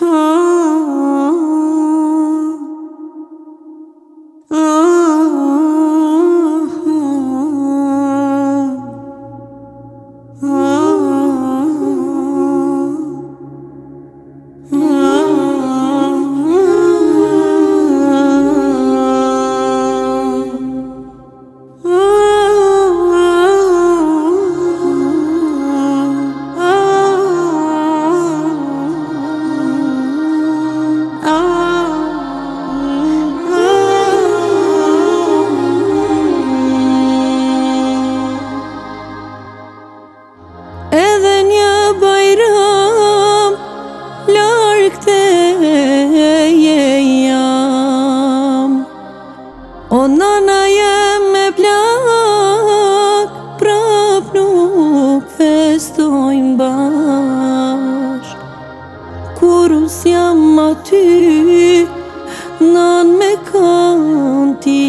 O nana jem me plak, prap nuk festojmë bashk. Kur us jam aty, nan me kanë ti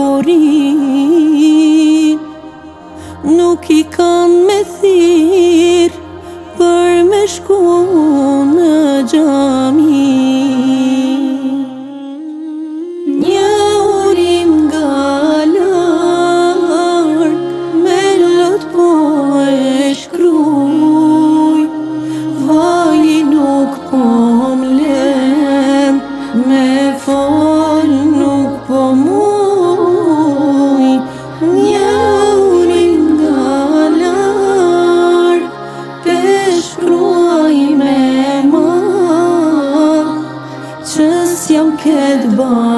porin, nuk i kanë me thirë për me shku në gjami. Jam këtë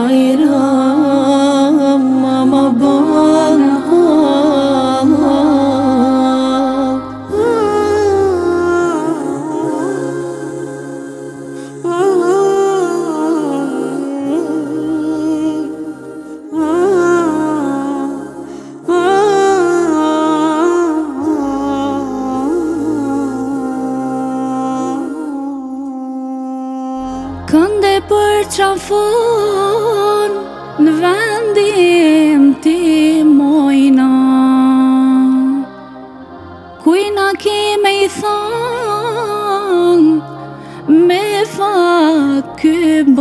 bajram, ma ban kënde për qafon në vendim ti mojna, kujna kime i thon me fat ky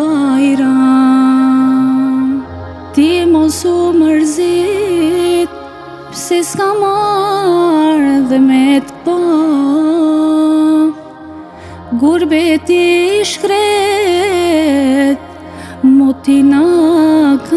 bajram. Ti mos u mërzit pse s'ka marrë dhe me t'pa, gurbeti shkret, motina ka